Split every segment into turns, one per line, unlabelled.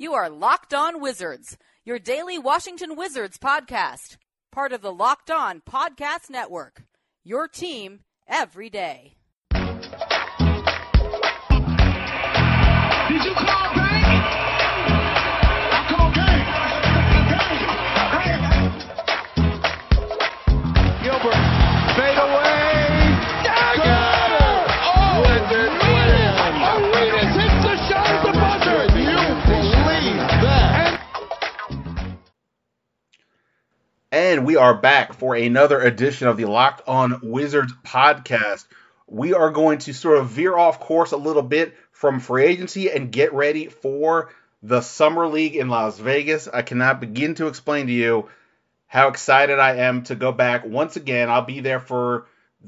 You are Locked On Wizards, your daily Washington Wizards podcast, part of the Locked On Podcast Network, your team every day.
Did you call bank? I call game. Gilbert, fade away. Dagger! Oh, Wizards win! Arenas hits the shot at the buzzer. Can you believe that?
And we are back for another edition of the Locked On Wizards podcast. We are going to sort of veer off course a little bit from free agency and get ready for the Summer League in Las Vegas. I cannot begin to explain to you how excited I am to go back once again. I'll be there for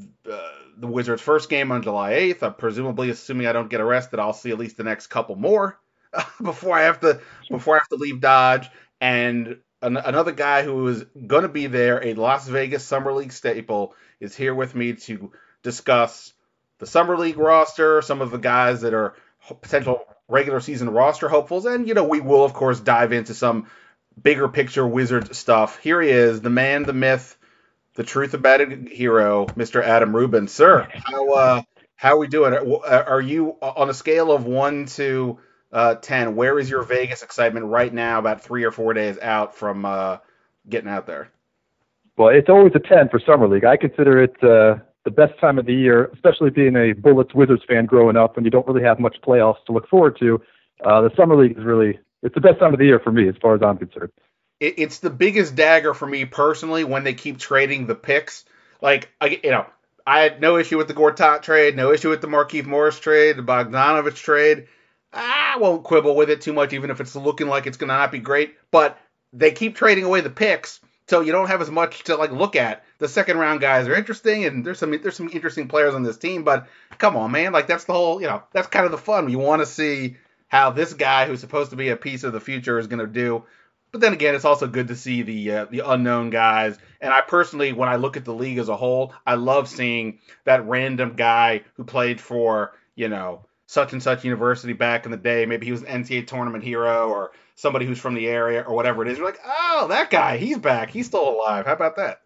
the Wizards' first game on July 8th. I'm presumably, assuming I don't get arrested, I'll see at least the next couple more before I have to leave Dodge. And another guy who is going to be there, a Las Vegas Summer League staple, is here with me to discuss the Summer League roster, some of the guys that are potential regular season roster hopefuls, and, we will, of course, dive into some bigger picture Wizards stuff. Here he is, the man, the myth, the truth about it hero, Mr. Adam Rubin. Sir, how are we doing? Are you on a scale of 1 to 10, where is your Vegas excitement right now, about 3 or 4 days out from getting out there?
Well, it's always a 10 for Summer League. I consider it the best time of the year, especially being a Bullets Wizards fan growing up when you don't really have much playoffs to look forward to. The Summer League is it's the best time of the year for me as far as I'm concerned.
It's the biggest dagger for me personally when they keep trading the picks. Like, I had no issue with the Gortat trade, no issue with the Markieff Morris trade, the Bogdanovich trade. I won't quibble with it too much, even if it's looking like it's going to not be great. But they keep trading away the picks, so you don't have as much to look at. The second round guys are interesting, and there's some interesting players on this team. But come on, man, that's the whole that's kind of the fun. You want to see how this guy who's supposed to be a piece of the future is going to do. But then again, it's also good to see the unknown guys. And I personally, when I look at the league as a whole, I love seeing that random guy who played for such and such university back in the day. Maybe he was an NCAA tournament hero or somebody who's from the area or whatever it is. You're like, oh, that guy, he's back. He's still alive. How about that?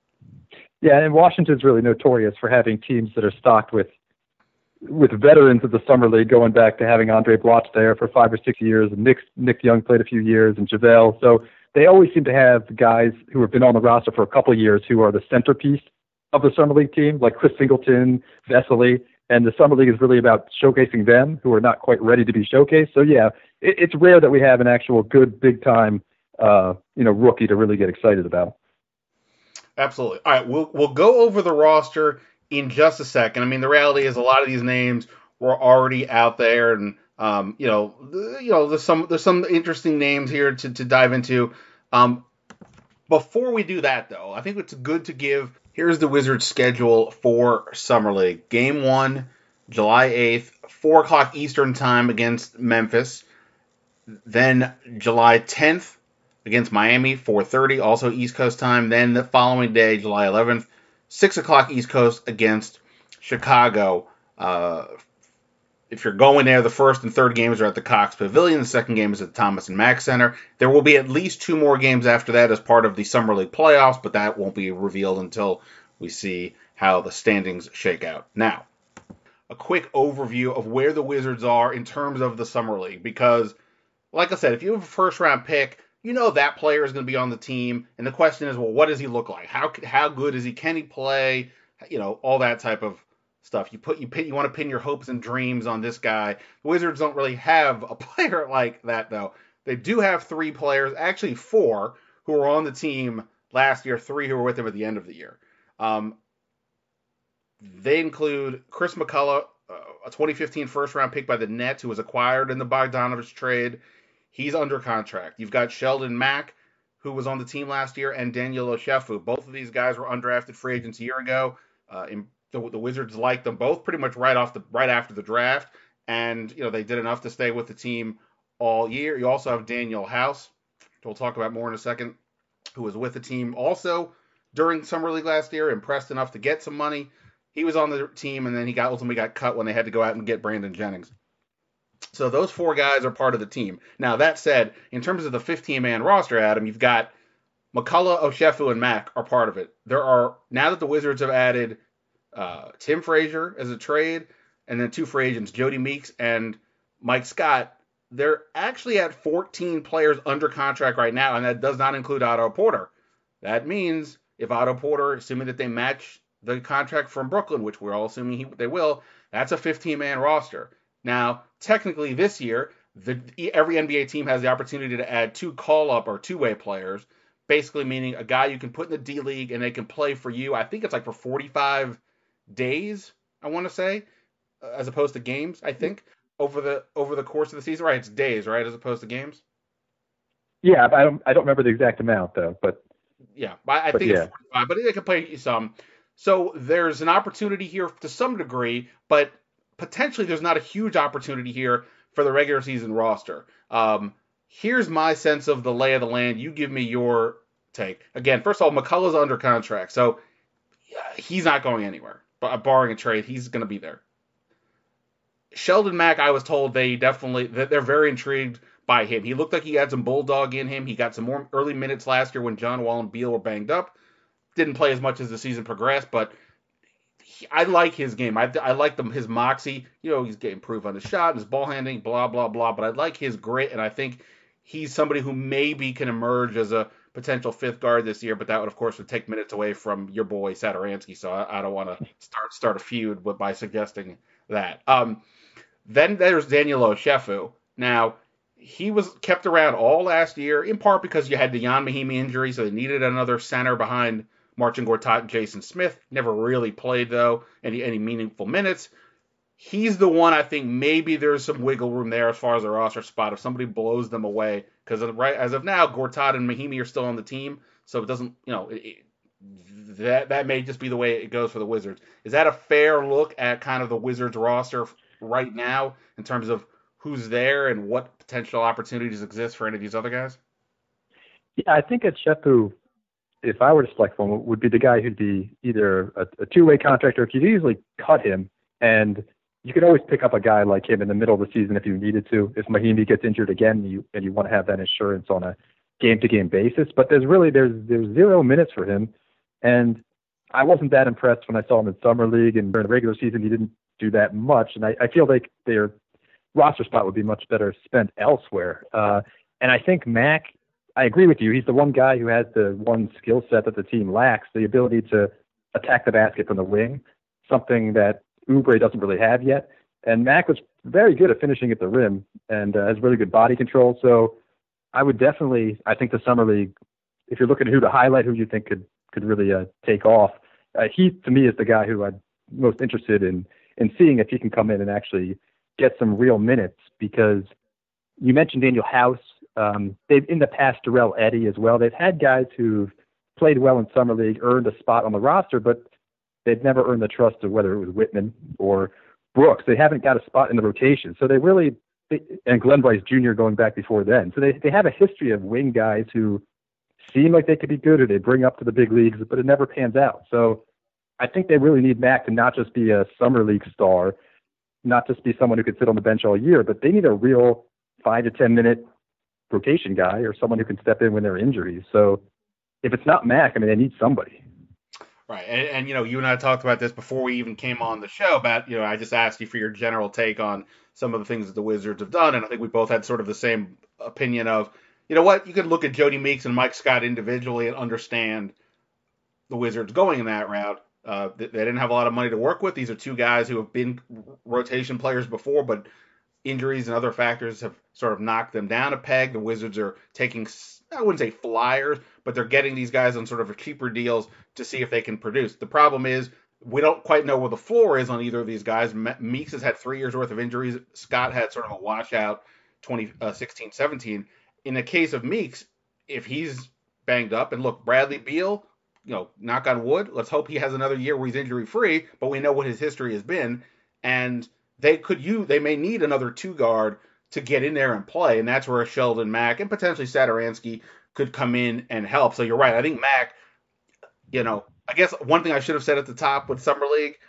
Yeah, and Washington's really notorious for having teams that are stocked with veterans of the Summer League, going back to having Andre Bloch there for 5 or 6 years, and Nick Young played a few years, and JaVale. So they always seem to have guys who have been on the roster for a couple of years who are the centerpiece of the Summer League team, like Chris Singleton, Vesely. And the Summer League is really about showcasing them who are not quite ready to be showcased. So, yeah, it's rare that we have an actual good, big-time, rookie to really get excited about.
Absolutely. All right, we'll go over the roster in just a second. I mean, the reality is a lot of these names were already out there, and there's some interesting names here to dive into. Before we do that, though, I think it's good to give. Here's the Wizards' schedule for Summer League. Game 1, July 8th, 4 o'clock Eastern Time against Memphis. Then July 10th against Miami, 4:30, also East Coast time. Then the following day, July 11th, 6 o'clock East Coast against Chicago. If you're going there, the first and third games are at the Cox Pavilion. The second game is at the Thomas and Mack Center. There will be at least 2 more games after that as part of the Summer League playoffs, but that won't be revealed until we see how the standings shake out. Now, a quick overview of where the Wizards are in terms of the Summer League, because, like I said, if you have a first-round pick, that player is going to be on the team, and the question is, well, what does he look like? How good is he? Can he play? All that type of stuff. You want to pin your hopes and dreams on this guy. The Wizards don't really have a player like that, though. They do have 3 players, actually 4, who were on the team last year, 3 who were with them at the end of the year. They include Chris McCullough, a 2015 first-round pick by the Nets, who was acquired in the Bogdanovich trade. He's under contract. You've got Sheldon Mack, who was on the team last year, and Daniel Oshefu. Both of these guys were undrafted free agents a year ago. The Wizards liked them both pretty much right after the draft, and they did enough to stay with the team all year. You also have Daniel House, we'll talk about more in a second, who was with the team also during Summer League last year, impressed enough to get some money. He was on the team, and then he ultimately got cut when they had to go out and get Brandon Jennings. So those 4 guys are part of the team. Now, that said, in terms of the 15-man roster, Adam, you've got McCullough, Oshefu, and Mack are part of it. There are, now that the Wizards have added Tim Frazier as a trade, and then 2 free agents, Jody Meeks and Mike Scott, they're actually at 14 players under contract right now, and that does not include Otto Porter. That means if Otto Porter, assuming that they match the contract from Brooklyn, which we're all assuming they will, that's a 15-man roster. Now, technically this year, every NBA team has the opportunity to add 2 call-up or two-way players, basically meaning a guy you can put in the D-League and they can play for you. I think it's like for 45 days, I want to say, as opposed to games, I think, over the course of the season. Right, it's days, right, as opposed to games?
Yeah, I don't remember the exact amount, though, but...
Yeah, I think it's 45, but they can play some. So there's an opportunity here to some degree, but potentially there's not a huge opportunity here for the regular season roster. Here's my sense of the lay of the land. You give me your take. Again, first of all, McCullough's under contract, so he's not going anywhere. Barring a trade, he's going to be there. Sheldon Mack, I was told they're very intrigued by him. He looked like he had some bulldog in him. He got some more early minutes last year when John Wall and Beal were banged up. Didn't play as much as the season progressed, but I like his game. I like his moxie. You know, he's getting proof on his shot, his ball handling, blah, blah, blah. But I like his grit, and I think he's somebody who maybe can emerge as a potential 5th guard this year, but that would, of course, take minutes away from your boy Satoransky, so I don't want to start a feud by suggesting that. Then there's Daniel Oshefu. Now, he was kept around all last year, in part because you had the Jan Mahimi injury, so they needed another center behind Marcin Gortat and Jason Smith. Never really played, though, any meaningful minutes. He's the one I think maybe there's some wiggle room there as far as the roster spot if somebody blows them away. Because as of now, Gortat and Mahimi are still on the team, so it doesn't, that may just be the way it goes for the Wizards. Is that a fair look at kind of the Wizards roster right now in terms of who's there and what potential opportunities exist for any of these other guys?
Yeah, I think Oshefu, if I were to select one, would be the guy who'd be either a two-way contract, or you could easily cut him, and you could always pick up a guy like him in the middle of the season if you needed to. If Mahimi gets injured again, and you want to have that insurance on a game-to-game basis. But there's 0 minutes for him, and I wasn't that impressed when I saw him in Summer League, and during the regular season he didn't do that much, and I feel like their roster spot would be much better spent elsewhere. And I think Mack, I agree with you, he's the one guy who has the one skill set that the team lacks, the ability to attack the basket from the wing, something that Oubre doesn't really have yet. And Mack was very good at finishing at the rim and has really good body control. So I would definitely, I think the Summer League, if you're looking at who to highlight, who you think could really take off, he, to me, is the guy who I'm most interested in seeing if he can come in and actually get some real minutes, because you mentioned Daniel House. They've in the past Darrell Eddy as well. They've had guys who've played well in Summer League, earned a spot on the roster, but they've never earned the trust of whether it was Whitman or Brooks. They haven't got a spot in the rotation. So and Glenn Bryce Jr. going back before then. So they have a history of wing guys who seem like they could be good, or they bring up to the big leagues, but it never pans out. So I think they really need Mack to not just be a Summer League star, not just be someone who could sit on the bench all year, but they need a real 5 to 10 minute rotation guy, or someone who can step in when there are injuries. So if it's not Mack, I mean, they need somebody.
Right. And you and I talked about this before we even came on the show about, I just asked you for your general take on some of the things that the Wizards have done. And I think we both had sort of the same opinion of, you know what, you could look at Jody Meeks and Mike Scott individually and understand the Wizards going in that route. They didn't have a lot of money to work with. These are two guys who have been rotation players before, but injuries and other factors have sort of knocked them down a peg. The Wizards are taking, I wouldn't say flyers, but they're getting these guys on sort of cheaper deals to see if they can produce. The problem is we don't quite know where the floor is on either of these guys. Meeks has had 3 years worth of injuries. Scott had sort of a washout 2016-17. In the case of Meeks, if he's banged up, and look, Bradley Beal, knock on wood, let's hope he has another year where he's injury free, but we know what his history has been, and they may need another 2-guard to get in there and play, and that's where Sheldon Mack and potentially Satoransky could come in and help. So you're right. I think Mack, I guess one thing I should have said at the top with Summer League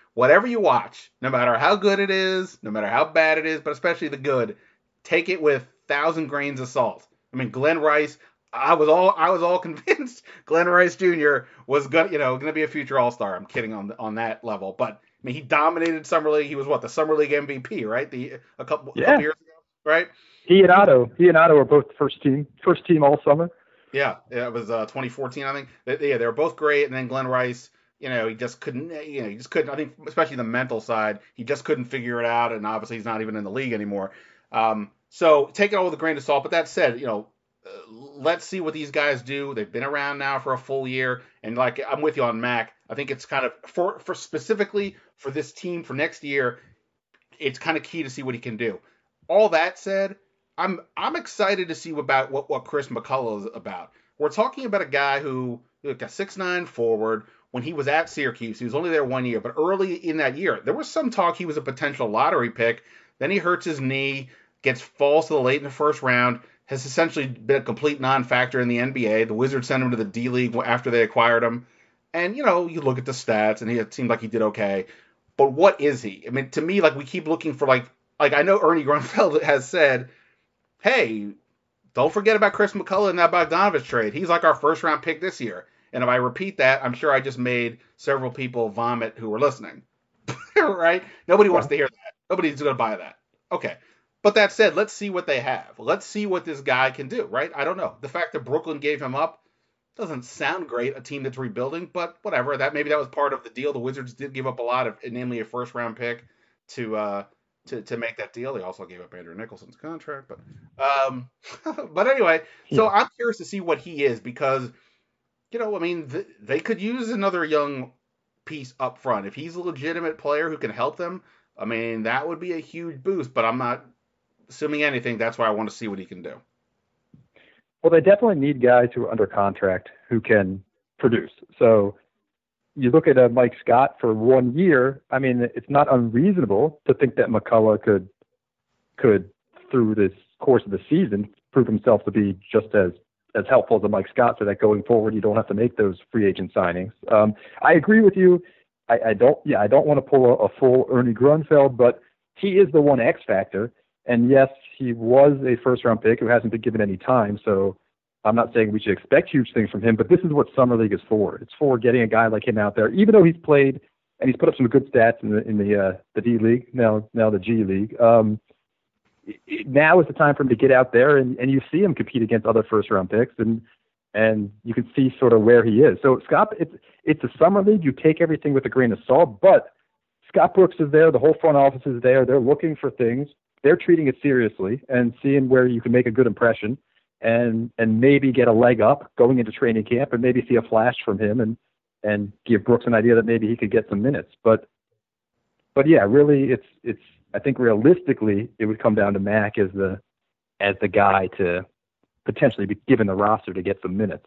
whatever you watch, no matter how good it is, no matter how bad it is, but especially the good, take it with 1,000 grains of salt. I mean, Glenn Rice, I was all convinced Glenn Rice Jr. was gonna be a future All-Star. I'm kidding on that level, but I mean, he dominated Summer League. He was the Summer League MVP, right? A couple years ago, right?
He and Otto are both first team all summer.
Yeah, it was 2014, I think. They were both great, and then Glenn Rice, he just couldn't. I think, especially the mental side, he just couldn't figure it out, and obviously he's not even in the league anymore. So take it all with a grain of salt. But that said, let's see what these guys do. They've been around now for a full year, and like I'm with you on Mac. I think it's kind of for specifically for this team for next year, it's kind of key to see what he can do. All that said, I'm excited to see what Chris McCullough is about. We're talking about a guy who a 6'9" forward. When he was at Syracuse, he was only there 1 year, but early in that year, there was some talk he was a potential lottery pick. Then he hurts his knee, falls to the late in the first round, has essentially been a complete non-factor in the NBA. The Wizards sent him to the D-League after they acquired him. And, you look at the stats, and it seemed like he did okay. But what is he? I mean, to me, we keep looking for, like I know Ernie Grunfeld has said, hey, don't forget about Chris McCullough and that Bogdanovich trade. He's like our first-round pick this year. And if I repeat that, I'm sure I just made several people vomit who were listening. Right? Nobody wants to hear that. Nobody's going to buy that. Okay. But that said, let's see what they have. Let's see what this guy can do, right? I don't know. The fact that Brooklyn gave him up doesn't sound great, a team that's rebuilding, but whatever. Maybe that was part of the deal. The Wizards did give up a lot of, namely a first-round pick to make that deal. They also gave up Andrew Nicholson's contract, but anyway. So I'm curious to see what he is because, they could use another young piece up front. If he's a legitimate player who can help them, I mean, that would be a huge boost. But I'm not assuming anything. That's why I want to see what he can do.
Well, they definitely need guys who are under contract who can produce. So you look at Mike Scott for 1 year. I mean, it's not unreasonable to think that McCullough could through this course of the season prove himself to be just as helpful as a Mike Scott, so that going forward you don't have to make those free agent signings. I agree with you. I don't want to pull a full Ernie Grunfeld, but he is the one X factor. And yes, he was a first-round pick who hasn't been given any time, so I'm not saying we should expect huge things from him, but this is what Summer League is for. It's for getting a guy like him out there, even though he's played and he's put up some good stats in the D League, now the G League. Now is the time for him to get out there and you see him compete against other first-round picks, and you can see sort of where he is. So Scott, it's a Summer League. You take everything with a grain of salt, but Scott Brooks is there. The whole front office is there. They're looking for things. They're treating it seriously and seeing where you can make a good impression and maybe get a leg up going into training camp and maybe see a flash from him and give Brooks an idea that maybe he could get some minutes. But yeah, really it's I think realistically it would come down to Mac as the guy to potentially be given the roster to get some minutes.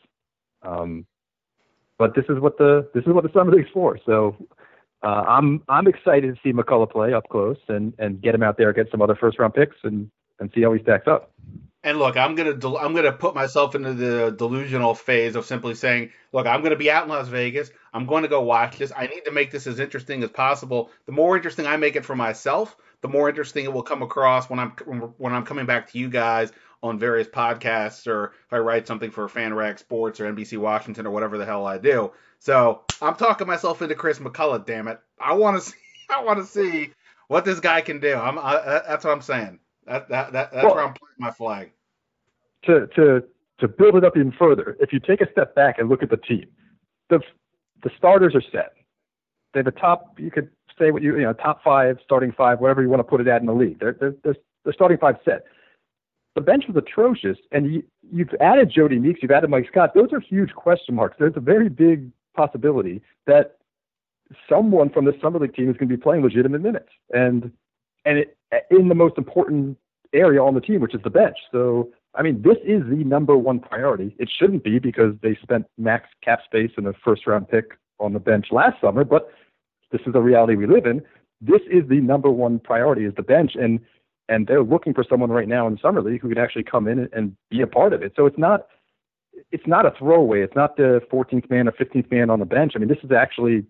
But this is what the Summer League's for. So I'm excited to see McCullough play up close and get him out there against some other first round picks and see how he stacks up.
And look, I'm gonna put myself into the delusional phase of simply saying, look, I'm gonna be out in Las Vegas. I'm going to go watch this. I need to make this as interesting as possible. The more interesting I make it for myself, the more interesting it will come across when I'm coming back to you guys on various podcasts, or if I write something for FanRag Sports or NBC Washington or whatever the hell I do. So I'm talking myself into Chris McCullough. Damn it! I want to see what this guy can do. That's what I'm saying. That's where I'm putting my flag.
To build it up even further, if you take a step back and look at the team, the starters are set. They're the top. You could say what top five, starting five, whatever you want to put it at in the league. They're starting five set. The bench was atrocious, and you've added Jody Meeks, you've added Mike Scott. Those are huge question marks. There's a very big possibility that someone from the Summer League team is going to be playing legitimate minutes, and it in the most important area on the team, which is the bench. So, I mean, this is the number one priority. It shouldn't be because they spent max cap space and a first-round pick on the bench last summer, but this is the reality we live in. This is the number one priority is the bench, and they're looking for someone right now in the Summer League who can actually come in and be a part of it. So it's not a throwaway. It's not the 14th man or 15th man on the bench. I mean, this is actually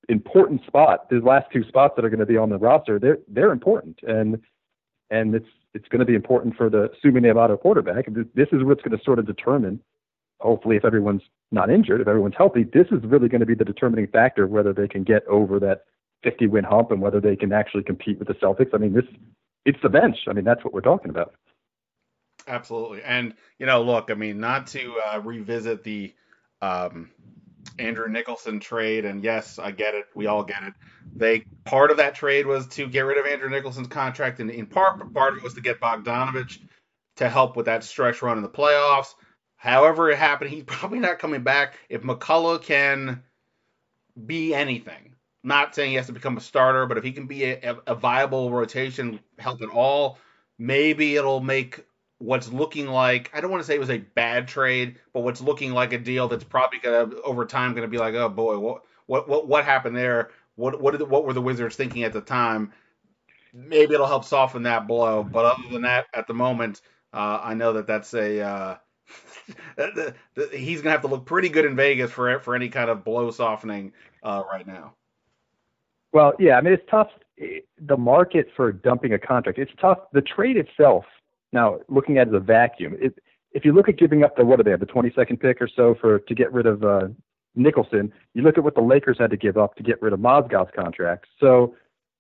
important spot. These last two spots that are going to be on the roster, they're important, and it's going to be important for assuming they have Otto Porter back. This is what's going to sort of determine, hopefully, if everyone's not injured, if everyone's healthy, this is really going to be the determining factor of whether they can get over that 50-win hump and whether they can actually compete with the Celtics. I mean, it's the bench. I mean, that's what we're talking about.
Absolutely. And, look, I mean, not to revisit the Andrew Nicholson trade, and yes, I get it. We all get it. Part of that trade was to get rid of Andrew Nicholson's contract, and in part of it was to get Bogdanovich to help with that stretch run in the playoffs. However it happened, he's probably not coming back. If McCullough can be anything, not saying he has to become a starter, but if he can be a viable rotation help at all, maybe it'll make what's looking like, I don't want to say it was a bad trade, but what's looking like a deal that's probably going to, over time, going to be like, oh boy, what happened there? What were the Wizards thinking at the time? Maybe it'll help soften that blow. But other than that, at the moment, I know that's a he's going to have to look pretty good in Vegas for any kind of blow softening right now.
Well, yeah, I mean, it's tough. The market for dumping a contract, it's tough. The trade itself, now looking at it as a vacuum, if you look at giving up the 22nd pick or so to get rid of Nicholson, you look at what the Lakers had to give up to get rid of Mozgov's contract. So,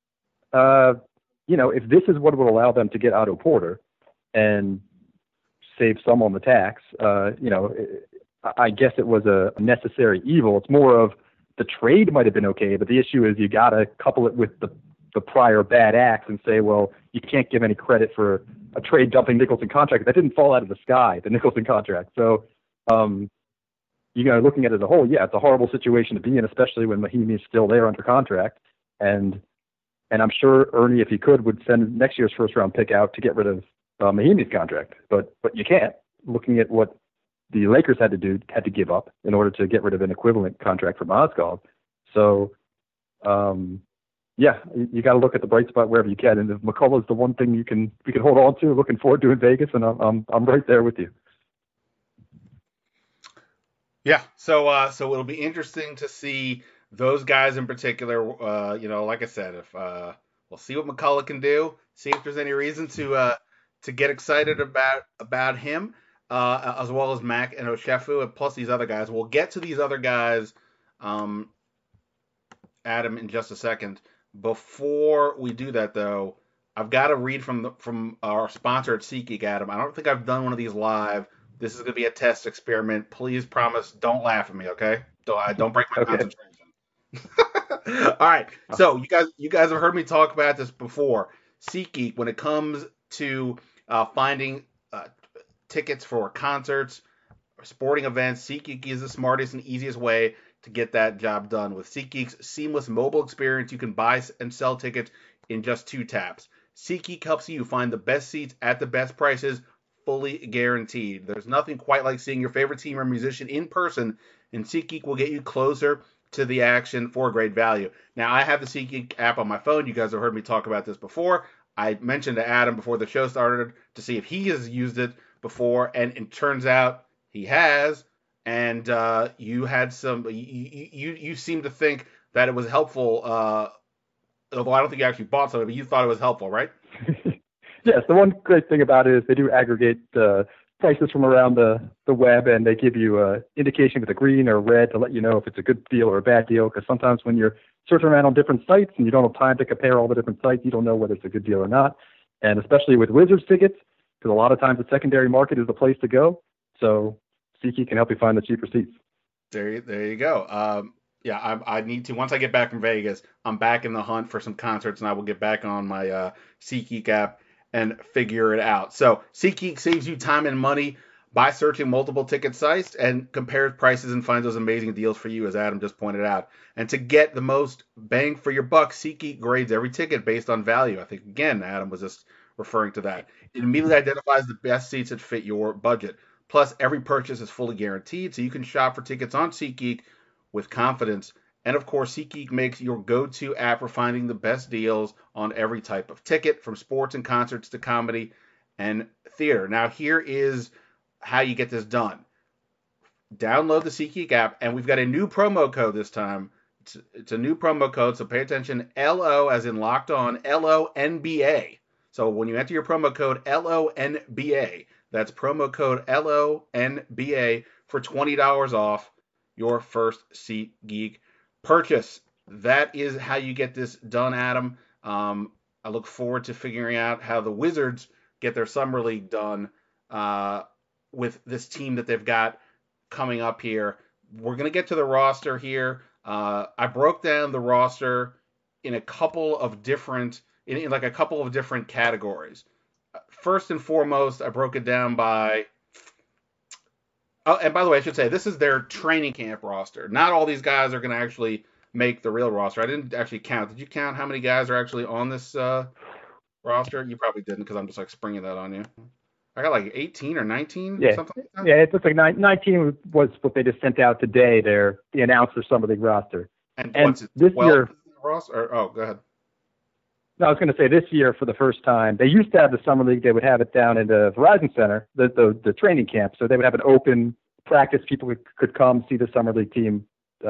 if this is what would allow them to get Otto Porter and save some on the tax, I guess it was a necessary evil. It's more of the trade might have been okay, but the issue is you got to couple it with the prior bad acts and say, well, you can't give any credit for a trade dumping Nicholson contract. That didn't fall out of the sky, the Nicholson contract. So, looking at it as a whole, yeah, it's a horrible situation to be in, especially when Mahinmi is still there under contract. And I'm sure Ernie, if he could, would send next year's first round pick out to get rid of Mahinmi's contract. But you can't, looking at what the Lakers had to give up in order to get rid of an equivalent contract for Mozgov. So, you got to look at the bright spot wherever you can. And if McCullough is the one thing we can hold on to, looking forward to in Vegas, and I'm right there with you.
Yeah, so it'll be interesting to see those guys in particular. Like I said, if we'll see what McCullough can do, see if there's any reason to get excited about him, as well as Mac and Oshefu, and plus these other guys. We'll get to these other guys, Adam, in just a second. Before we do that, though, I've got to read from our sponsor at SeatGeek, Adam. I don't think I've done one of these live. This is going to be a test experiment. Please promise, don't laugh at me, okay? Don't break my concentration. All right. So you guys have heard me talk about this before. SeatGeek, when it comes to finding tickets for concerts or sporting events, SeatGeek is the smartest and easiest way to get that job done. With SeatGeek's seamless mobile experience, you can buy and sell tickets in just 2 taps. SeatGeek helps you find the best seats at the best prices, fully guaranteed. There's nothing quite like seeing your favorite team or musician in person, and SeatGeek will get you closer to the action for great value. Now, I have the SeatGeek app on my phone. You guys have heard me talk about this before. I mentioned to Adam before the show started to see if he has used it before, and it turns out he has. And you had you seem to think that it was helpful, although I don't think you actually bought some of it, but you thought it was helpful, right?
Yes, the one great thing about it is they do aggregate prices from around the web, and they give you an indication with a green or red to let you know if it's a good deal or a bad deal, because sometimes when you're searching around on different sites and you don't have time to compare all the different sites, you don't know whether it's a good deal or not. And especially with Wizards tickets, because a lot of times the secondary market is the place to go. So SeatGeek can help you find the cheaper seats.
There you go. I need to, once I get back from Vegas, I'm back in the hunt for some concerts, and I will get back on my SeatGeek app and figure it out. So SeatGeek saves you time and money by searching multiple ticket sites and compares prices and finds those amazing deals for you, as Adam just pointed out. And to get the most bang for your buck, SeatGeek grades every ticket based on value. I think, again, Adam was just referring to that. It immediately identifies the best seats that fit your budget. Plus, every purchase is fully guaranteed, so you can shop for tickets on SeatGeek with confidence. And, of course, SeatGeek makes your go-to app for finding the best deals on every type of ticket, from sports and concerts to comedy and theater. Now, here is how you get this done. Download the SeatGeek app, and we've got a new promo code this time. it's a new promo code, so pay attention. LO as in locked on, LONBA. So when you enter your promo code LONBA, that's promo code LONBA for $20 off your first SeatGeek purchase. That is how you get this done, Adam. I look forward to figuring out how the Wizards get their summer league done with this team that they've got coming up here. We're going to get to the roster here. I broke down the roster in a couple of different categories. First and foremost, I broke it down by. Oh, and by the way, I should say this is their training camp roster. Not all these guys are going to actually make the real roster. I didn't actually count. Did you count how many guys are actually on this roster? You probably didn't because I'm just like springing that on you. I got like 18 or 19, something like that.
Yeah, it looks like 19 was what they just sent out today. The announcer summer league roster.
And what's it?
This year,
roster? Go ahead.
No, I was going to say this year for the first time, they used to have the summer league. They would have it down in the Verizon Center, the training camp. So they would have an open practice. People could come see the summer league team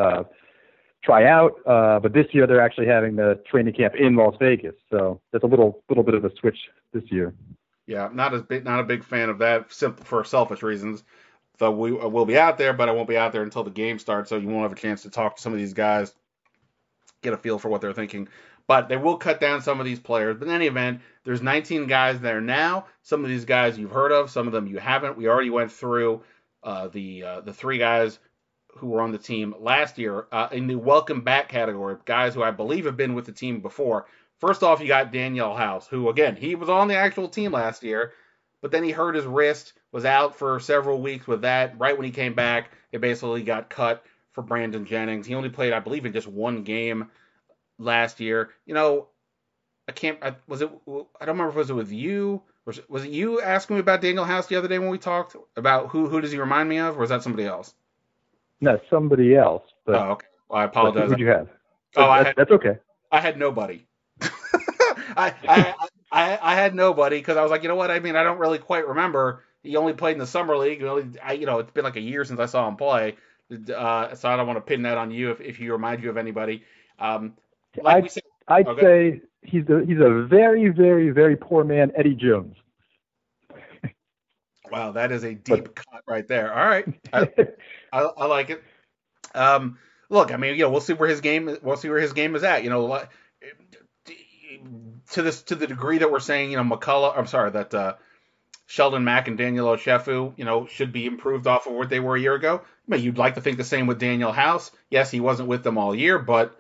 try out. But this year they're actually having the training camp in Las Vegas. So there's a little bit of a switch this year.
Yeah, not a big fan of that, simple for selfish reasons. So we will be out there, but I won't be out there until the game starts, so you won't have a chance to talk to some of these guys, get a feel for what they're thinking. But they will cut down some of these players. But in any event, there's 19 guys there now. Some of these guys you've heard of, some of them you haven't. We already went through the three guys who were on the team last year in the welcome back category, guys who I believe have been with the team before. First off, you got Daniel House, who, again, he was on the actual team last year, but then he hurt his wrist, was out for several weeks with that. Right when he came back, it basically got cut for Brandon Jennings. He only played, I believe, in just one game last year. You know, I don't remember if it was with you, or was it you asking me about Daniel House the other day when we talked about who does he remind me of, or was that somebody else?
No, somebody else. But,
okay. Well, I apologize.
Who did you have?
That's
okay.
I had nobody. I had nobody because I was like, you know what? I mean, I don't really quite remember. He only played in the summer league. It's been like a year since I saw him play. So I don't want to pin that on you if he reminds you of anybody. I'd
say he's a very, very, very poor man, Eddie Jones.
Wow, that is a deep cut right there. All right, I like it. Look, I mean, we'll see where his game is at. To the degree that we're saying, Sheldon Mack and Daniel Ochefu, should be improved off of what they were a year ago. I mean, you'd like to think the same with Daniel House. Yes, he wasn't with them all year, but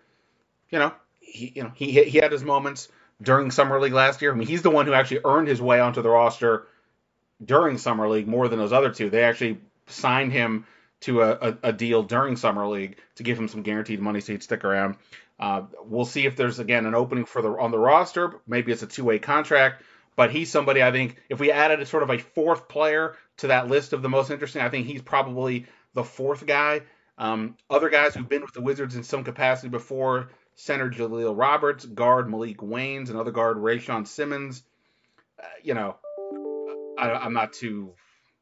he had his moments during summer league last year. I mean, he's the one who actually earned his way onto the roster during summer league more than those other two. They actually signed him to a deal during summer league to give him some guaranteed money so he'd stick around. We'll see if there's, again, an opening on the roster. Maybe it's a two-way contract, but he's somebody I think if we added a sort of a fourth player to that list of the most interesting, I think he's probably the fourth guy. Other guys who've been with the Wizards in some capacity before, center Jaleel Roberts, guard Malik Waynes, another guard Rayshawn Simmons. I'm not too,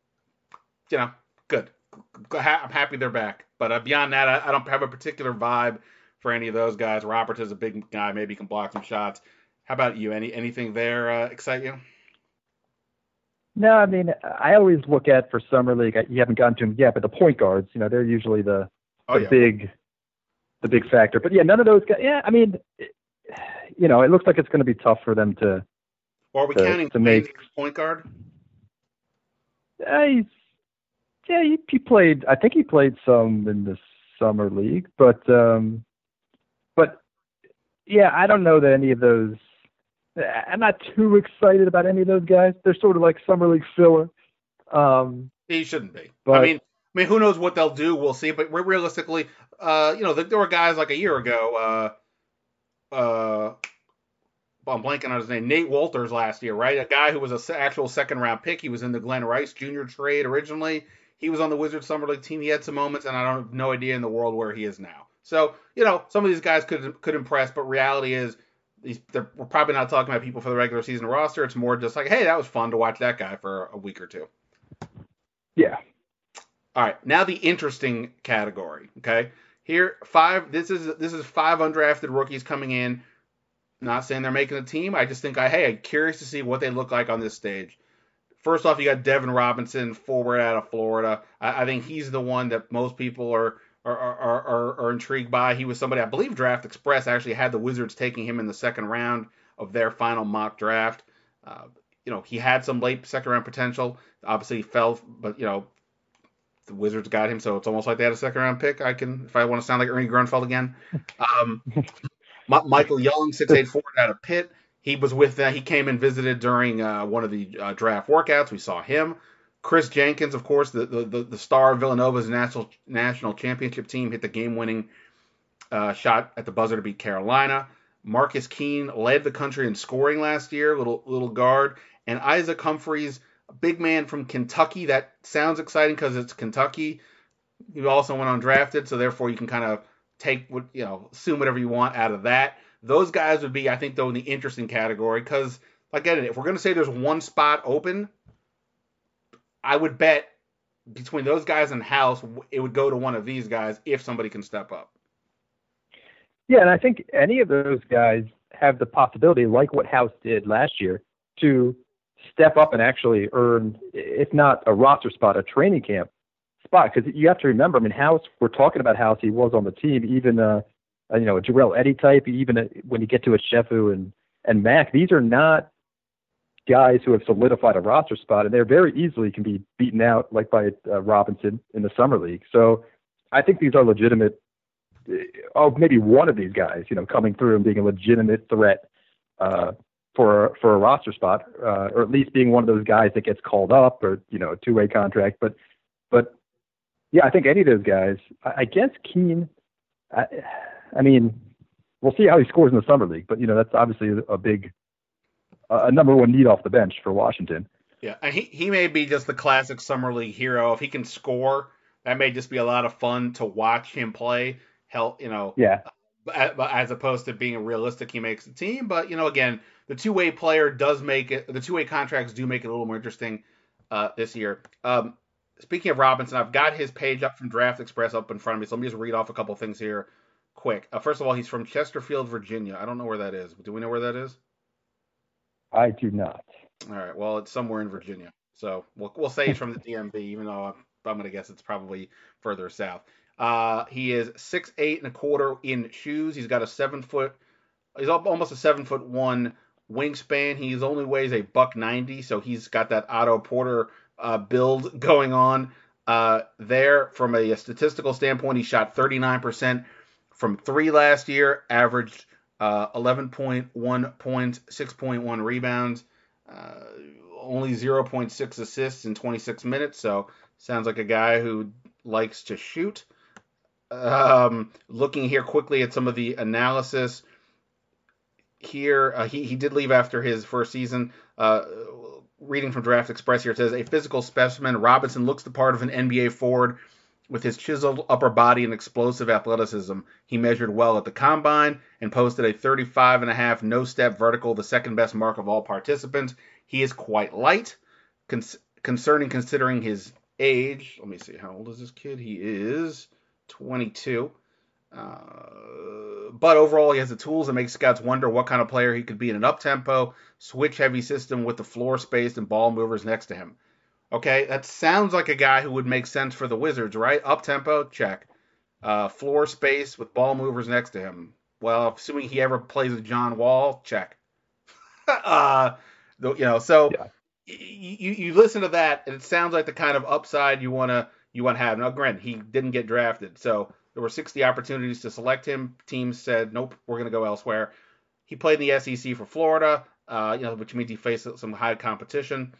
good. I'm happy they're back. But beyond that, I don't have a particular vibe for any of those guys. Roberts is a big guy, maybe can block some shots. How about you? Anything there excite you?
No, I mean, I always look at for summer league. You haven't gotten to them yet, but the point guards, they're usually the big factor. But yeah, none of those guys. Yeah, I mean, it looks like it's going to be tough for them to.
Or are we counting to make point guard?
He played. I think he played some in the summer league, but yeah, I don't know that any of those. I'm not too excited about any of those guys. They're sort of like summer league filler.
He shouldn't be.
But,
I mean, who knows what they'll do? We'll see. But realistically, there were guys like a year ago. I'm blanking on his name. Nate Walters last year, right? A guy who was an actual second-round pick. He was in the Glenn Rice Jr. trade originally. He was on the Wizards Summer League team. He had some moments, and I don't have no idea in the world where he is now. So, some of these guys could impress, but reality is we're probably not talking about people for the regular season roster. It's more just like, hey, that was fun to watch that guy for a week or two.
Yeah.
All right, now the interesting category, okay? This is 5 undrafted rookies coming in. Not saying they're making the team. I just think I'm curious to see what they look like on this stage. First off, you got Devin Robinson, forward out of Florida. I think he's the one that most people are intrigued by. He was somebody, I believe Draft Express actually had the Wizards taking him in the second round of their final mock draft. He had some late second round potential. Obviously, he fell, but the Wizards got him, so it's almost like they had a second round pick. If I want to sound like Ernie Grunfeld again. Michael Young, 6'8" forward out of Pitt. He was with that. He came and visited during one of the draft workouts. We saw him. Chris Jenkins, of course, the star of Villanova's national championship team, hit the game-winning shot at the buzzer to beat Carolina. Marcus Keene led the country in scoring last year, little guard. And Isaac Humphries, a big man from Kentucky. That sounds exciting because it's Kentucky. He also went undrafted, so therefore you can kind of assume whatever you want out of that. Those guys would be, I think, though, in the interesting category because, again, if we're going to say there's one spot open, I would bet between those guys and House, it would go to one of these guys if somebody can step up.
Yeah, and I think any of those guys have the possibility, like what House did last year, to step up and actually earn, if not a roster spot, a training camp spot. Because you have to remember, House, we're talking about House, he was on the team, even a Jarrell Eddy type, even when you get to a Shefu and Mack, these are not guys who have solidified a roster spot, and they very easily can be beaten out, like by Robinson in the summer league. So I think these are legitimate. Maybe one of these guys, coming through and being a legitimate threat for a roster spot, or at least being one of those guys that gets called up, or a two-way contract. But yeah, I think any of those guys. I guess Keene. We'll see how he scores in the summer league, but that's obviously a number one need off the bench for Washington.
Yeah, and he may be just the classic summer league hero. If he can score, that may just be a lot of fun to watch him play.
Yeah.
As opposed to being realistic, he makes the team. But again, the two-way player does make it. The two-way contracts do make it a little more interesting this year. Speaking of Robinson, I've got his page up from Draft Express up in front of me, so let me just read off a couple things here quick. First of all, he's from Chesterfield, Virginia. I don't know where that is. Do we know where that is?
I do not.
All right. Well, it's somewhere in Virginia. So we'll say he's from the DMV, even though I'm going to guess it's probably further south. He is 6'8" in shoes. He's got he's almost a 7'1" wingspan. He only weighs a $190, so he's got that Otto Porter build going on there. From a statistical standpoint, he shot 39% from 3 last year, averaged 11.1 points, 6.1 rebounds, only 0.6 assists in 26 minutes. So sounds like a guy who likes to shoot. Looking here quickly at some of the analysis here, he did leave after his first season. Reading from Draft Express here, it says, a physical specimen, Robinson looks the part of an NBA forward with his chiseled upper body and explosive athleticism. He measured well at the combine and posted a 35.5 no-step vertical, the second best mark of all participants. He is quite light, considering his age. Let me see, how old is this kid? He is 22. But overall, he has the tools that make scouts wonder what kind of player he could be in an up-tempo, switch-heavy system with the floor space and ball movers next to him. Okay, that sounds like a guy who would make sense for the Wizards, right? Up-tempo, check. Floor space with ball movers next to him. Well, assuming he ever plays with John Wall, check. So yeah. You listen to that, and it sounds like the kind of upside you want to have. Now, granted, he didn't get drafted, so there were 60 opportunities to select him. Teams said, nope, we're going to go elsewhere. He played in the SEC for Florida, which means he faced some high competition.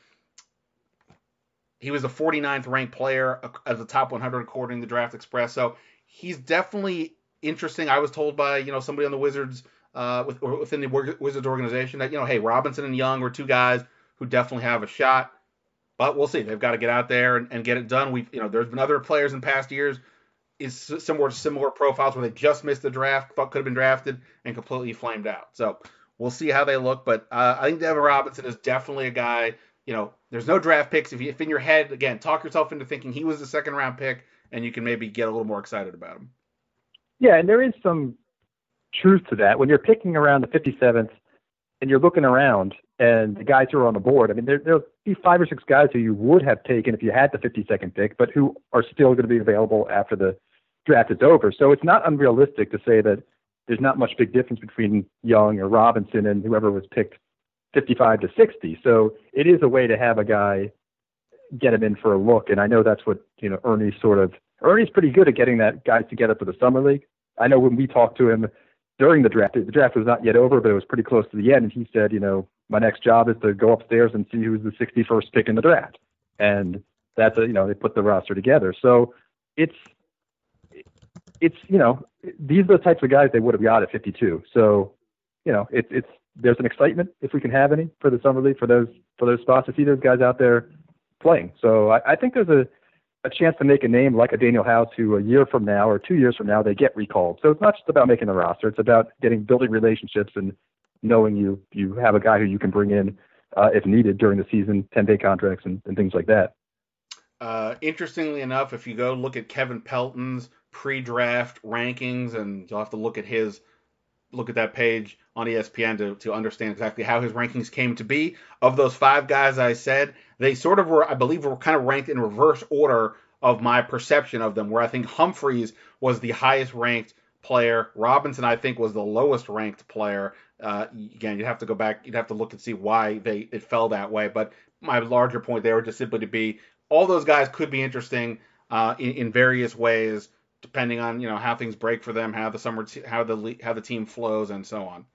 He was the 49th ranked player as the top 100 according to Draft Express. So he's definitely interesting. I was told by somebody on the Wizards within the Wizards organization that hey, Robinson and Young were two guys who definitely have a shot. But we'll see. They've got to get out there and get it done. There's been other players in past years is similar profiles where they just missed the draft, but could have been drafted and completely flamed out. So we'll see how they look. But I think Devin Robinson is definitely a guy. There's no draft picks. If in your head, again, talk yourself into thinking he was the second round pick, and you can maybe get a little more excited about him.
Yeah, and there is some truth to that. When you're picking around the 57th and you're looking around and the guys who are on the board, I mean, there'll be 5 or 6 guys who you would have taken if you had the 52nd pick, but who are still going to be available after the draft is over. So it's not unrealistic to say that there's not much big difference between Young or Robinson and whoever was picked 55 to 60. So it is a way to have a guy get him in for a look. And I know that's what, Ernie's pretty good at getting that guys together for the summer league. I know when we talked to him during the draft was not yet over, but it was pretty close to the end. And he said, my next job is to go upstairs and see who's the 61st pick in the draft. And that's they put the roster together. So it's, these are the types of guys they would have got at 52. So, there's an excitement, if we can have any, for the summer league, for those spots, to see those guys out there playing. So I think there's a chance to make a name like a Daniel House, who a year from now or 2 years from now, they get recalled. So it's not just about making the roster. It's about building relationships and knowing you have a guy who you can bring in if needed during the season, 10-day contracts and things like that.
Interestingly enough, if you go look at Kevin Pelton's pre-draft rankings, and you'll have to look at that page on ESPN to understand exactly how his rankings came to be. Of those 5 guys I said, they sort of were, I believe, kind of ranked in reverse order of my perception of them, where I think Humphreys was the highest ranked player. Robinson, I think, was the lowest ranked player. Again, you'd have to go back, you'd have to look and see why it fell that way. But my larger point there would just simply to be, all those guys could be interesting in various ways, depending on how things break for them, how the team flows, and so on.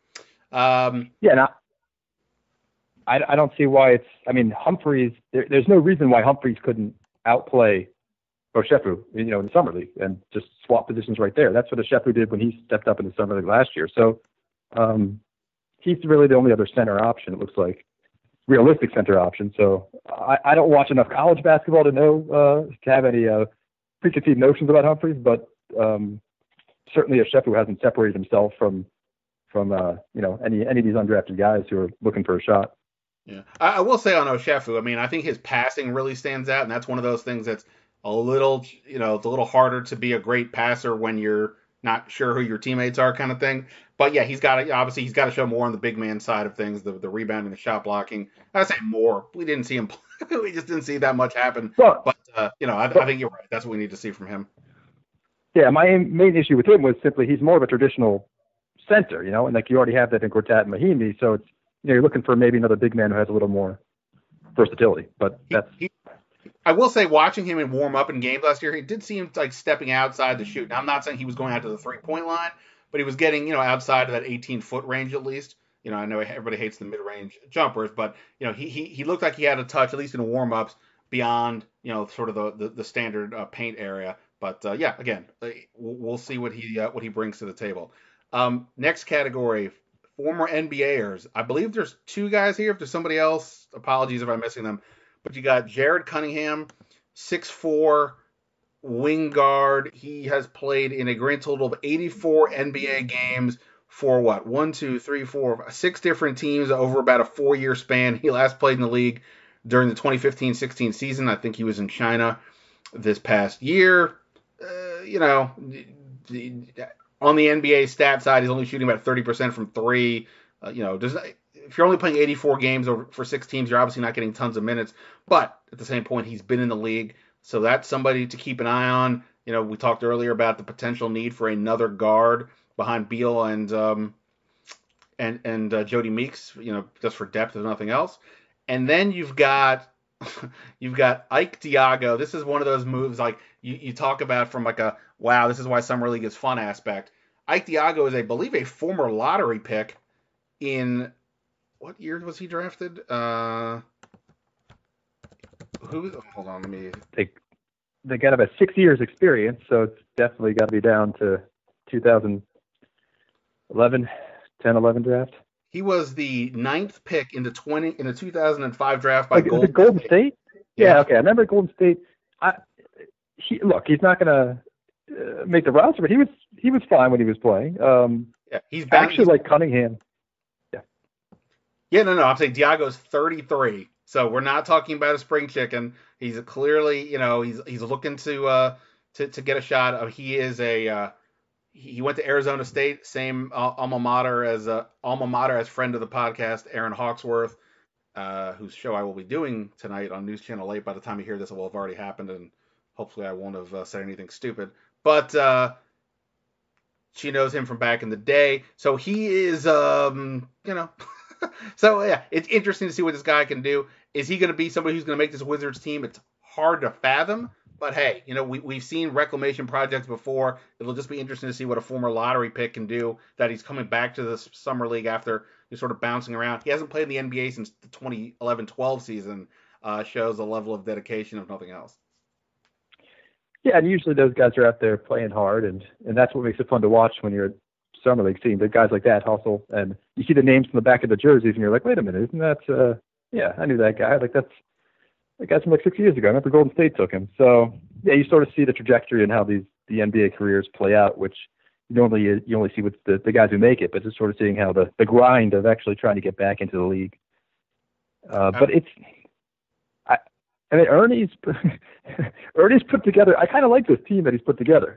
I don't see why Humphreys. There's no reason why Humphreys couldn't outplay Oshefu, in the summer league, and just swap positions right there. That's what Oshefu did when he stepped up in the summer league last year. So he's really the only other center option, it looks like, realistic center option. So I don't watch enough college basketball to know to have any preconceived notions about Humphreys, but certainly Oshefu hasn't separated himself from any of these undrafted guys who are looking for a shot.
Yeah, I will say on Oshefu, I think his passing really stands out, and that's one of those things that's a little, it's a little harder to be a great passer when you're not sure who your teammates are, kind of thing. But yeah, he's got to show more on the big man side of things, the rebounding, the shot blocking. I'd say more. We didn't see him. We just didn't see that much happen. But I think you're right. That's what we need to see from him.
Yeah, my main issue with him was simply he's more of a traditional center, and like you already have that in Gortat and Mahinmi, so it's you're looking for maybe another big man who has a little more versatility. But
I will say, watching him in warm up in games last year, he did seem like stepping outside to shoot. Now, I'm not saying he was going out to the 3-point line, but he was getting outside of that 18-foot range at least. I know everybody hates the mid-range jumpers, but he looked like he had a touch, at least in warm-ups, beyond sort of the standard paint area. But again, we'll see what he brings to the table. Next category, former NBAers. I believe there's 2 guys here. If there's somebody else, apologies if I'm missing them. But you got Jared Cunningham, 6'4", wing guard. He has played in a grand total of 84 NBA games for 6 different teams over about a 4-year span. He last played in the league during the 2015-16 season. I think he was in China this past year. On the NBA stat side, he's only shooting about 30% from 3. If you're only playing 84 games for 6 teams, you're obviously not getting tons of minutes. But at the same point, he's been in the league, so that's somebody to keep an eye on. We talked earlier about the potential need for another guard behind Beal and Jody Meeks, just for depth if nothing else. And then you've got Ike Diago. This is one of those moves like you talk about from like a wow, this is why summer league is fun aspect. Ike Diago is, I believe, a former lottery pick in. What year was he drafted? Hold on, let me.
They got about 6 years experience, so it's definitely got to be down to 2011 draft.
He was the 9th pick in the 2005 draft by
Golden State. Yeah, okay, I remember Golden State. He's not going to make the roster, but he was fine when he was playing.
He's
actually like Cunningham.
Yeah, no. I'm saying Diago's 33, so we're not talking about a spring chicken. He's clearly, he's looking to get a shot. He is a he went to Arizona State, same alma mater as friend of the podcast, Aaron Hawksworth, whose show I will be doing tonight on News Channel 8. By the time you hear this, it will have already happened, and hopefully I won't have said anything stupid. But she knows him from back in the day, so he is, So yeah, it's interesting to see what this guy can do. Is he going to be somebody who's going to make this Wizards team? It's hard to fathom, but hey, we've seen reclamation projects before. It'll just be interesting to see what a former lottery pick can do. That he's coming back to the summer league after he's sort of bouncing around. He hasn't played in the NBA since the 2011-12 season. Shows a level of dedication if nothing else.
Yeah, and usually those guys are out there playing hard, and that's what makes it fun to watch when you're summer league team. The guys like that hustle, and you see the names from the back of the jerseys, and you're like, wait a minute, isn't that? Yeah, I knew that guy. Like that guy's from like 6 years ago. I remember Golden State took him. So yeah, you sort of see the trajectory and how the NBA careers play out, which normally you only see with the guys who make it, but just sort of seeing how the grind of actually trying to get back into the league. But I mean, Ernie's put together. I kind of like this team that he's put together.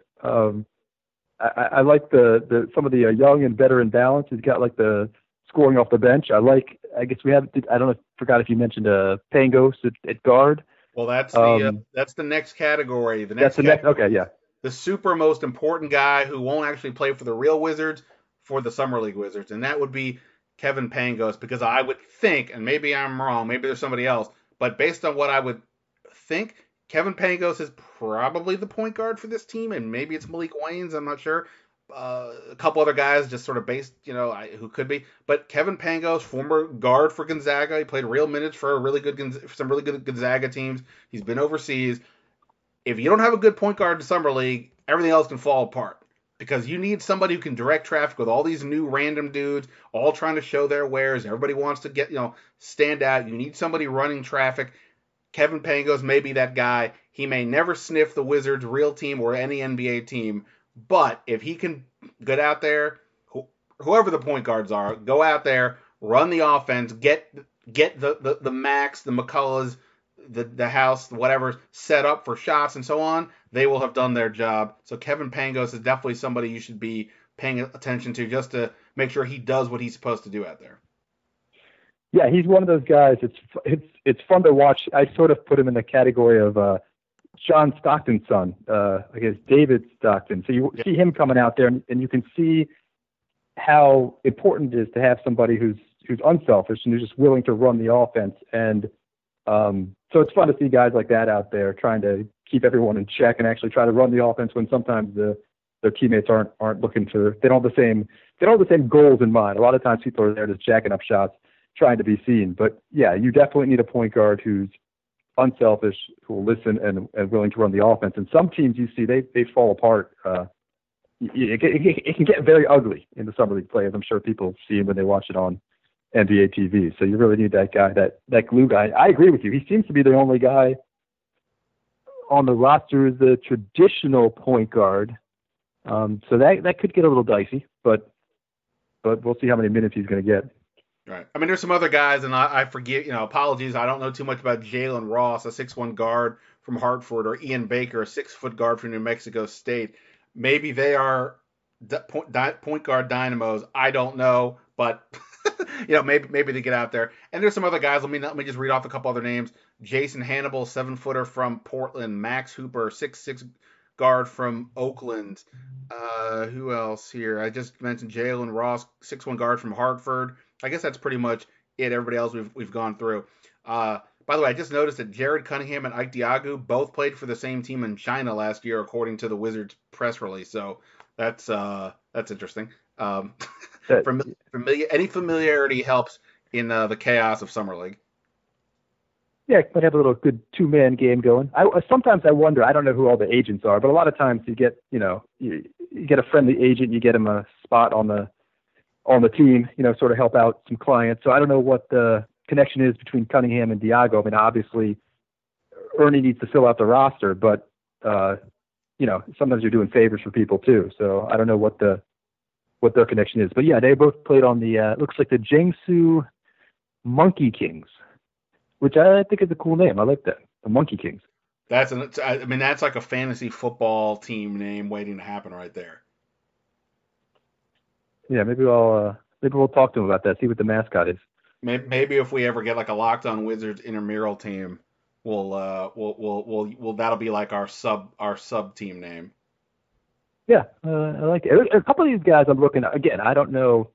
I like the some of the young and veteran balance. He's got like the scoring off the bench. I guess we have. I don't know. Forgot if you mentioned Pangos at guard.
Well, that's the next category.
Okay, yeah.
The super most important guy who won't actually play for the real Wizards, for the Summer League Wizards, and that would be Kevin Pangos, because I would think, and maybe I'm wrong, maybe there's somebody else, but based on what I would think, Kevin Pangos is probably the point guard for this team, and maybe it's Malik Waynes, I'm not sure. A couple other guys just sort of based, who could be. But Kevin Pangos, former guard for Gonzaga, he played real minutes for some really good Gonzaga teams. He's been overseas. If you don't have a good point guard in Summer League, everything else can fall apart. Because you need somebody who can direct traffic with all these new random dudes, all trying to show their wares. Everybody wants to get, stand out. You need somebody running traffic. Kevin Pangos may be that guy. He may never sniff the Wizards' real team or any NBA team, but if he can get out there, whoever the point guards are, go out there, run the offense, get the Max, the McCulloughs, the House, whatever, set up for shots and so on, they will have done their job. So Kevin Pangos is definitely somebody you should be paying attention to, just to make sure he does what he's supposed to do out there.
Yeah, he's one of those guys. It's fun to watch. I sort of put him in the category of John Stockton's son, I guess David Stockton. So you see him coming out there, and you can see how important it is to have somebody who's unselfish and who's just willing to run the offense. And so it's fun to see guys like that out there trying to keep everyone in check and actually try to run the offense when sometimes their teammates aren't looking to. They don't have the same goals in mind. A lot of times people are there just jacking up shots, trying to be seen. But yeah, you definitely need a point guard who's unselfish, who will listen and willing to run the offense. And some teams you see, they fall apart. It can get very ugly in the Summer League play, as I'm sure people see when they watch it on NBA TV. So you really need that guy, that glue guy. I agree with you. He seems to be the only guy on the roster who's the traditional point guard. So that could get a little dicey, but we'll see how many minutes he's going to get.
Right. I mean, there's some other guys, and I forget, apologies, I don't know too much about Jalen Ross, a 6'1" guard from Hartford, or Ian Baker, a 6-foot guard from New Mexico State. Maybe they are point guard dynamos. I don't know, but maybe they get out there. And there's some other guys. Let me just read off a couple other names. Jason Hannibal, 7-footer from Portland. Max Hooper, 6'6" guard from Oakland. Who else here? I just mentioned Jalen Ross, 6'1" guard from Hartford. I guess that's pretty much it. Everybody else we've gone through. By the way, I just noticed that Jared Cunningham and Ike Diagu both played for the same team in China last year, according to the Wizards press release. So that's interesting. Any familiarity helps in the chaos of Summer League.
Yeah, might have a little good two-man game going. Sometimes I wonder. I don't know who all the agents are, but a lot of times you get you get a friendly agent, you get him a spot on the team, sort of help out some clients. So I don't know what the connection is between Cunningham and Diago. I mean, obviously Ernie needs to fill out the roster, but sometimes you're doing favors for people too. So I don't know what their connection is. But yeah, they both played on the looks like the Jiangsu Monkey Kings, which I think is a cool name. I like that, the Monkey Kings.
That's like a fantasy football team name waiting to happen right there.
Yeah, maybe we'll talk to him about that. See what the mascot is.
Maybe if we ever get like a Locked On Wizards intramural team, we'll that'll be like our sub team name.
Yeah, I like it. A couple of these guys I'm looking at, again, I don't know.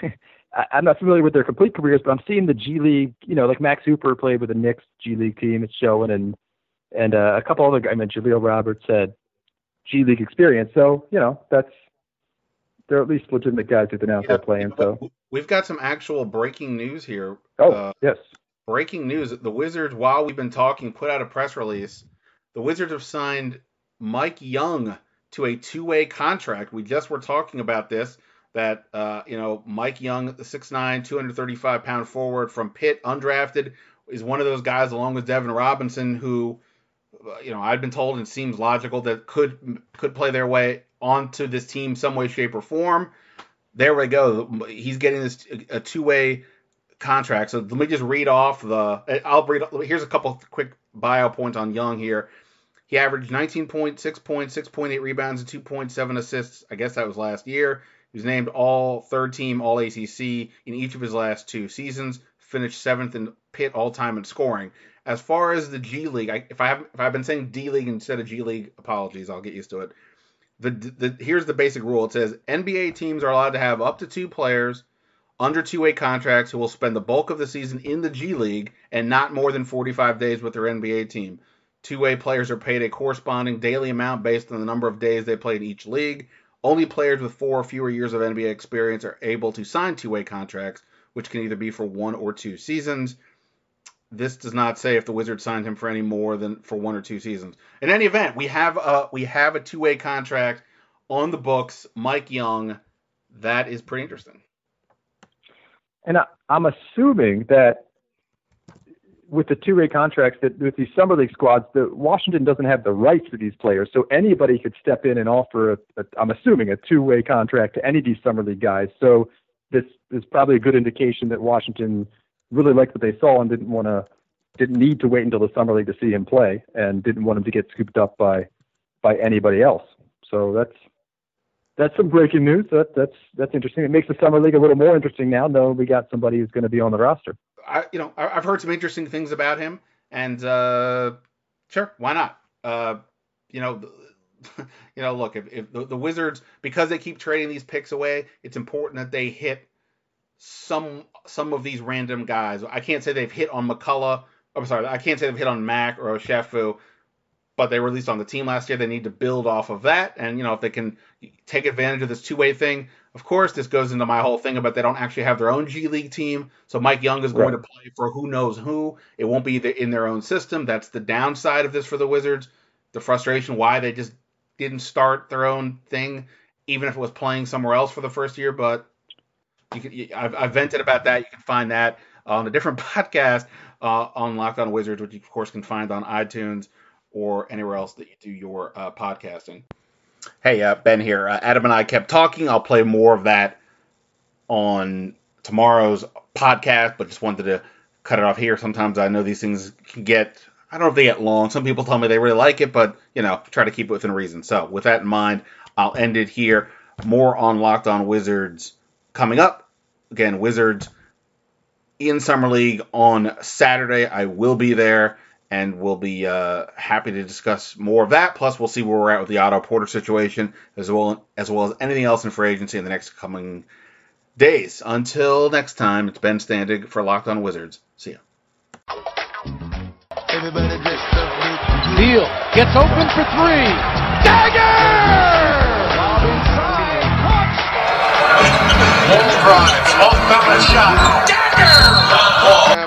I'm not familiar with their complete careers, but I'm seeing the G League, like Max Hooper played with the Knicks G League team. It's showing, and a couple other guys. I mean, Jaleel Roberts had G League experience. So, they're at least legitimate guys who've been out there playing. So
we've got some actual breaking news here.
Yes.
Breaking news. The Wizards, while we've been talking, put out a press release. The Wizards have signed Mike Young to a 2-way contract. We just were talking about this, that, Mike Young, the 6'9", 235-pound forward from Pitt, undrafted, is one of those guys along with Devin Robinson who, I've been told, and seems logical, that could play their way onto this team some way, shape, or form. There we go. He's getting this a 2-way contract. So let me just read off here's a couple quick bio points on Young here. He averaged 19 points, 6 points, 6.8 rebounds, and 2.7 assists. I guess that was last year. He was named all third team, all ACC in each of his last 2 seasons. Finished 7th in Pitt all time in scoring. As far as the G League, if I've been saying D League instead of G League, apologies, I'll get used to it. Here's the basic rule. It says NBA teams are allowed to have up to 2 players under 2-way contracts who will spend the bulk of the season in the G League and not more than 45 days with their NBA team. 2-way players are paid a corresponding daily amount based on the number of days they played each league. Only players with 4 or fewer years of NBA experience are able to sign 2-way contracts, which can either be for 1 or 2 seasons. This does not say if the Wizards signed him for any more than for 1 or 2 seasons. In any event, we have a 2-way contract on the books. Mike Young, that is pretty interesting.
And I'm assuming that with the 2-way contracts, that with these summer league squads, Washington doesn't have the rights to these players, so anybody could step in and offer I'm assuming a 2-way contract to any of these summer league guys. So this is probably a good indication that Washington really liked what they saw and didn't need to wait until the summer league to see him play, and didn't want him to get scooped up by anybody else. So that's some breaking news. That's interesting. It makes the summer league a little more interesting now, knowing we got somebody who's going to be on the roster.
I've heard some interesting things about him, and sure, why not? Look, if the Wizards, because they keep trading these picks away, it's important that they hit some of these random guys. I can't say they've hit on McCullough. I'm sorry, I can't say they've hit on Mack or Oshefu, but they were released on the team last year. They need to build off of that, and if they can take advantage of this 2-way thing. Of course, this goes into my whole thing about they don't actually have their own G League team, so Mike Young is going to play for who knows who. It won't be in their own system. That's the downside of this for the Wizards. The frustration why they just didn't start their own thing, even if it was playing somewhere else for the first year. But I've vented about that. You can find that on a different podcast on Locked On Wizards, which you, of course, can find on iTunes or anywhere else that you do your podcasting. Hey, Ben here. Adam and I kept talking. I'll play more of that on tomorrow's podcast, but just wanted to cut it off here. Sometimes I know these things can get, I don't know if they get long. Some people tell me they really like it, but, try to keep it within reason. So with that in mind, I'll end it here. More on Locked On Wizards coming up. Again, Wizards in Summer League on Saturday. I will be there, and we'll be happy to discuss more of that. Plus, we'll see where we're at with the Otto Porter situation, as well as anything else in free agency in the next coming days. Until next time, it's Ben Standig for Locked On Wizards. See ya.
Neal gets open for 3. Dagger! Long drive, off balance shot. Dagger!